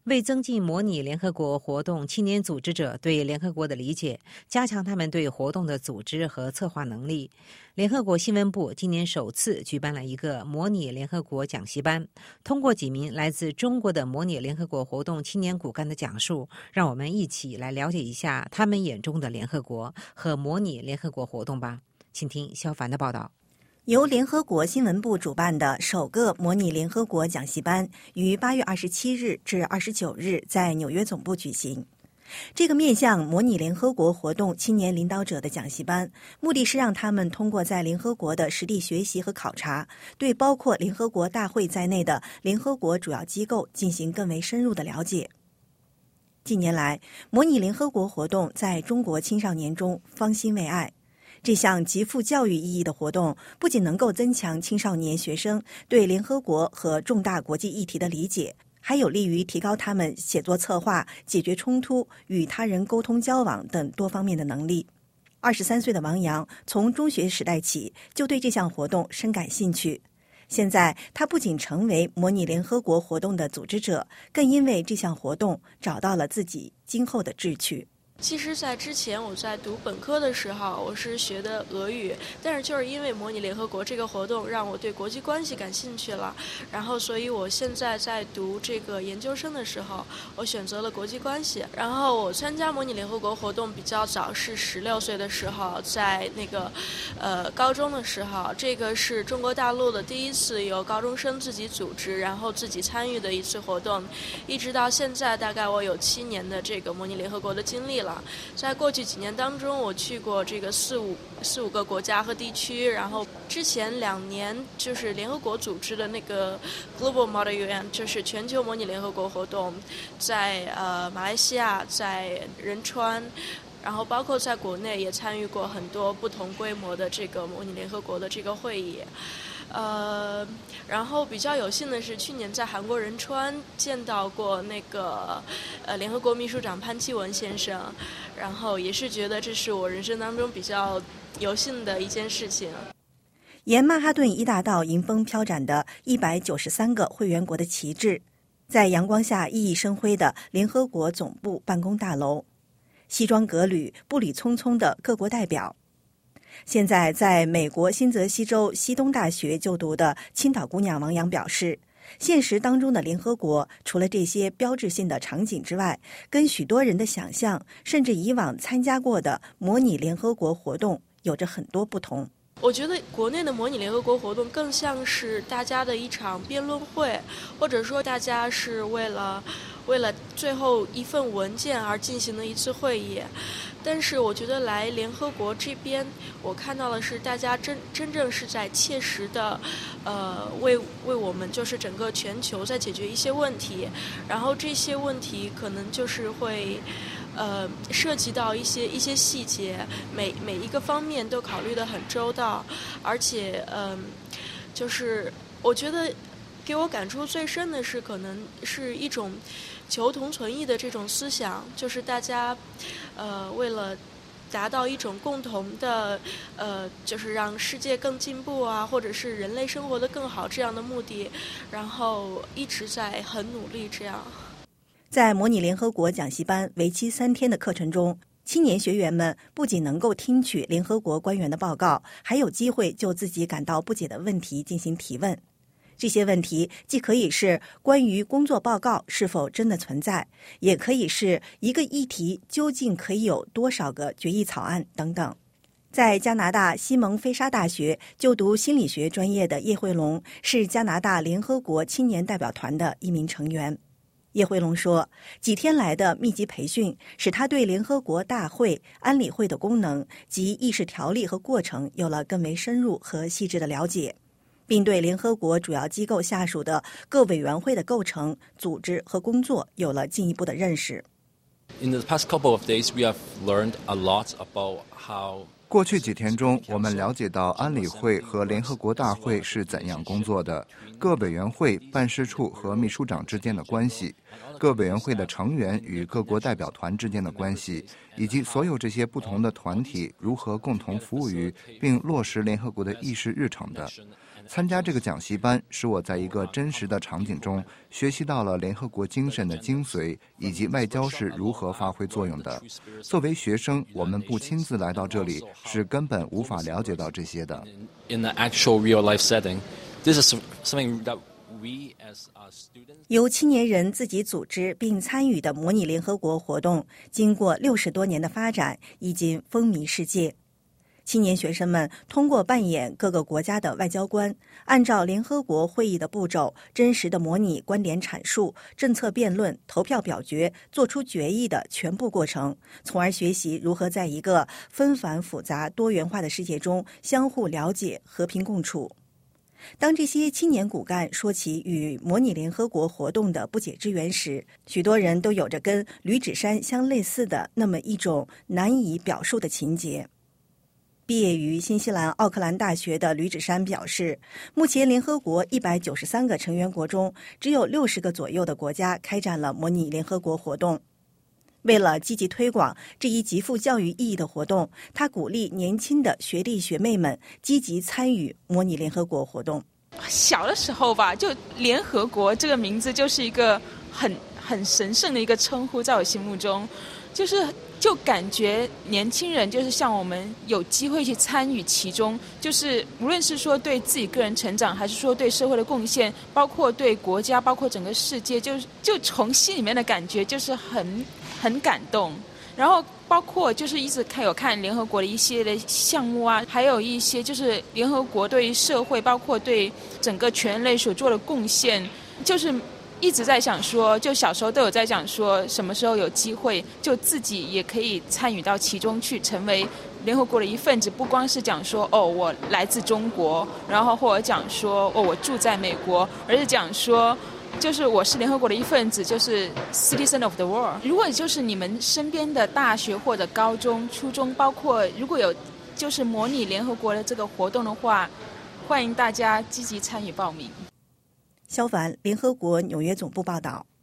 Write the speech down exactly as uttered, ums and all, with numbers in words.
为增进模拟联合国活动青年组织者对联合国的理解，加强他们对活动的组织和策划能力，联合国新闻部今年首次举办了一个模拟联合国讲习班。通过几名来自中国的模拟联合国活动青年骨干的讲述，让我们一起来了解一下他们眼中的联合国和模拟联合国活动吧。请听肖凡的报道。 由联合国新闻部主办的首个模拟联合国讲习班于八月二十七日至二十九日在纽约总部举行。这个面向模拟联合国活动青年领导者的讲习班，目的是让他们通过在联合国的实地学习和考察，对包括联合国大会在内的联合国主要机构进行更为深入的了解。近年来，模拟联合国活动在中国青少年中方兴未艾。这项极富教育意义的活动不仅能够增强青少年学生对联合国和重大国际议题的理解，还有利于提高他们写作策划、解决冲突、与他人沟通交往等多方面的能力。二十三岁的王阳从中学时代起就对这项活动深感兴趣。现在他不仅成为模拟联合国活动的组织者，更因为这项活动找到了自己今后的志趣。 其实在之前我在读本科的时候，我是学的俄语，但是就是因为模拟联合国这个活动让我对国际关系感兴趣了，然后所以我现在在读这个研究生的时候，我选择了国际关系。然后我参加模拟联合国活动比较早，是十六岁的时候，在那个呃高中的时候，这个是中国大陆的第一次由高中生自己组织然后自己参与的一次活动，一直到现在大概我有七年的这个模拟联合国的经历了。在过去几年当中，我去过这个四五四五个国家和地区，然后之前两年就是联合国组织的那个 Global Model U N， 就是全球模拟联合国活动，在呃马来西亚，在仁川，然后包括在国内也参与过很多不同规模的这个模拟联合国的这个会议。呃，然后比较有幸的是，去年在韩国仁川见到过那个呃联合国秘书长潘基文先生，然后也是觉得这是我人生当中比较有幸的一件事情。 沿曼哈顿一大道迎风飘展的一百九十三个会员国的旗帜，在阳光下熠熠生辉的联合国总部办公大楼，西装革履、步履匆匆的各国代表。现在在美国新泽西州西东大学就读的青岛姑娘王阳表示，现实当中的联合国除了这些标志性的场景之外，跟许多人的想象甚至以往参加过的模拟联合国活动有着很多不同。 我觉得国内的模拟联合国活动更像是大家的一场辩论会，或者说大家是为了为了最后一份文件而进行的一次会议。但是我觉得来联合国这边，我看到的是大家真真正是在切实的，呃，为为我们就是整个全球在解决一些问题，然后这些问题可能就是会，呃，涉及到一些一些细节，每每一个方面都考虑得很周到，而且，嗯、呃，就是我觉得给我感触最深的是，可能是一种求同存异的这种思想，就是大家，呃，为了达到一种共同的，呃，就是让世界更进步啊，或者是人类生活得更好这样的目的，然后一直在很努力这样。 在模拟联合国讲习班为期三天的课程中，青年学员们不仅能够听取联合国官员的报告，还有机会就自己感到不解的问题进行提问。这些问题既可以是关于工作报告是否真的存在，也可以是一个议题究竟可以有多少个决议草案等等。在加拿大西蒙菲沙大学就读心理学专业的叶慧龙是加拿大联合国青年代表团的一名成员。叶慧龙说，几天来的密集培训使他对联合国大会、安理会的功能及议事条例和过程有了更为深入和细致的了解，并对联合国主要机构下属的各委员会的构成、组织和工作有了进一步的认识。 In the past couple of days, we have learned a lot about how 过去几天中，我们了解到安理会和联合国大会是怎样工作的，各委员会、办事处和秘书长之间的关系， 各委员会的成员与各国代表团之间的关系，以及所有这些不同的团体如何共同服务于并落实联合国的议事日程的。参加这个讲习班使我在一个真实的场景中学习到了联合国精神的精髓，以及外交是如何发挥作用的。作为学生，我们不亲自来到这里是根本无法了解到这些的。 In the actual real life setting, this is something that we as students 由青年人自己组织并参与的模拟联合国活动，经过六十多年的发展，已经风靡世界。青年学生们通过扮演各个国家的外交官，按照联合国会议的步骤，真实的模拟观点阐述、政策辩论、投票表决、做出决议的全部过程，从而学习如何在一个纷繁复杂、多元化的世界中相互了解、和平共处。当这些青年骨干说起与模拟联合国活动的不解之缘时，许多人都有着跟吕芷珊相类似的那么一种难以表述的情节。毕业于新西兰奥克兰大学的吕芷珊表示，目前联合国一百九十三个成员国中，只有六十个左右的国家开展了模拟联合国活动。为了积极推广这一极富教育意义的活动，他鼓励年轻的学弟学妹们积极参与模拟联合国活动。 小的时候吧，就联合国这个名字就是一个很很神圣的一个称呼，在我心目中，就是就感觉年轻人就是像我们有机会去参与其中，就是无论是说对自己个人成长，还是说对社会的贡献，包括对国家，包括整个世界，就就从心里面的感觉就是很很感动。然后包括就是一直看有看联合国的一系列的项目啊，还有一些就是联合国对社会，包括对整个全人类所做的贡献，就是一直在想说，就小时候都有在讲说，什么时候有机会就自己也可以参与到其中去，成为联合国的一份子，不光是讲说哦我来自中国，然后或者讲说哦我住在美国，而是讲说就是我是联合国的一份子，就是 citizen of the world。 如果就是你们身边的大学或者高中、初中，包括如果有就是模拟联合国的这个活动的话，欢迎大家积极参与报名。 肖凡，联合国纽约总部报道。